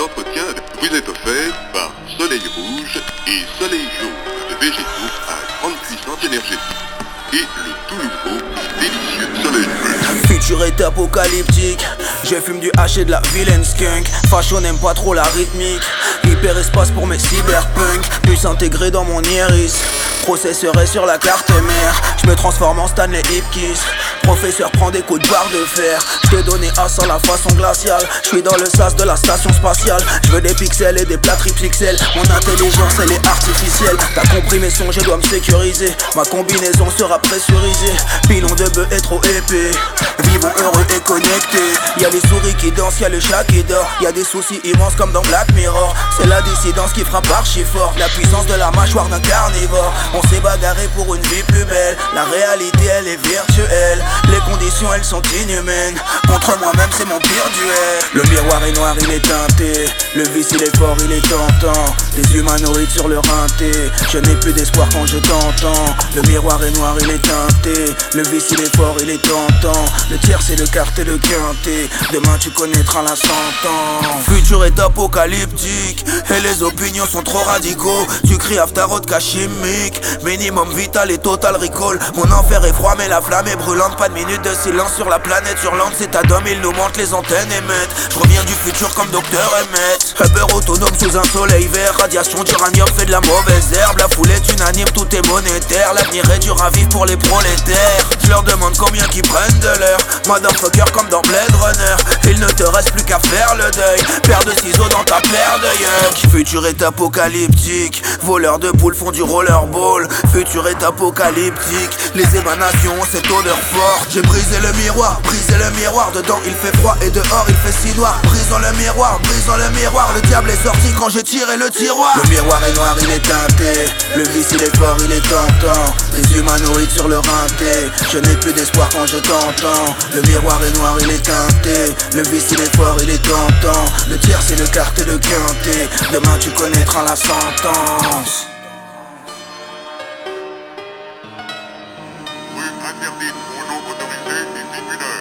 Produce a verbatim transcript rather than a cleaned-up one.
entretien vous est offert par Soleil Rouge et Soleil Jaune de végétaux à grande puissance énergétique et le tout nouveau et délicieux Soleil Bleu. Futur est apocalyptique, je fume du H et de la vilaine skunk. Facho n'aime pas trop la rythmique, hyperespace pour mes cyberpunk. Puce intégrée dans mon iris, processeur est sur la carte mère. Je me transforme en Stanley Ipkiss, professeur prend des coups de barre de fer. Je t'ai donné A sans la façon glaciale, je suis dans le sas de la station spatiale. Je veux des pixels et des plats tripixels, mon intelligence elle est artificielle. T'as compris mes sons, je dois me sécuriser, ma combinaison sera pressurisée. Pilon de bœuf est trop épais, vivons heureux et connectés. Y'a les souris qui dansent, y'a le chat qui dort. Y'a des soucis immenses comme dans Black Mirror. C'est la dissidence qui frappe archi fort, la puissance de la mâchoire d'un carnivore. On s'est bagarré pour une vie plus belle, la réalité elle est virtuelle. Les conditions elles sont inhumaines, contre moi-même c'est mon pire duel. Le miroir est noir, il est teinté, le vice il est fort, il est tentant. Des humanoïdes sur le rinté, je n'ai plus d'espoir quand je t'entends. Le miroir est noir, il est teinté, le vice il est fort, il est tentant. Le tiers c'est le quart et le quintet, demain tu connaîtras la sentence. Futur est apocalyptique, et les opinions sont trop radicaux. Tu cries after vodka chimique, minimum vital et total recall. Mon enfer est froid mais la flamme est brûlante. Pas de minute de silence sur la planète hurlante. C'est Adam, il nous montre les antennes émettent. Je reviens du futur comme Docteur Emmett. Hubber autonome sous un soleil vert. Radiation d'uranium fait de la mauvaise herbe. La foule est unanime, tout est monétaire. L'avenir est dur à vivre pour les prolétaires. Je leur demande combien qu'ils prennent de l'heure. Motherfucker comme dans Blade Runner. Il ne te reste plus qu'à faire le deuil. Paire de ciseaux dans ta paire de yuck. Futur est apocalyptique, voleurs de boules font du rollerball. Futur est apocalyptique, les émanations ont cette odeur forte. J'ai brisé le miroir, brisé le miroir. Dedans il fait froid et dehors il fait si noir. Brisons le miroir, brisons le miroir. Le diable est sorti quand j'ai tiré le tiroir. Le miroir est noir, il est teinté, le vice il est fort, il est tentant. Des humanoïdes sur le rinté, je n'ai plus d'espoir quand je t'entends. Le miroir est noir, il est teinté, le vice il est fort, il est tentant. Le tiers c'est le quart et le quintet, demain tu connaîtras la sentence. Rue interdite, mon nom autorisé et tribunal.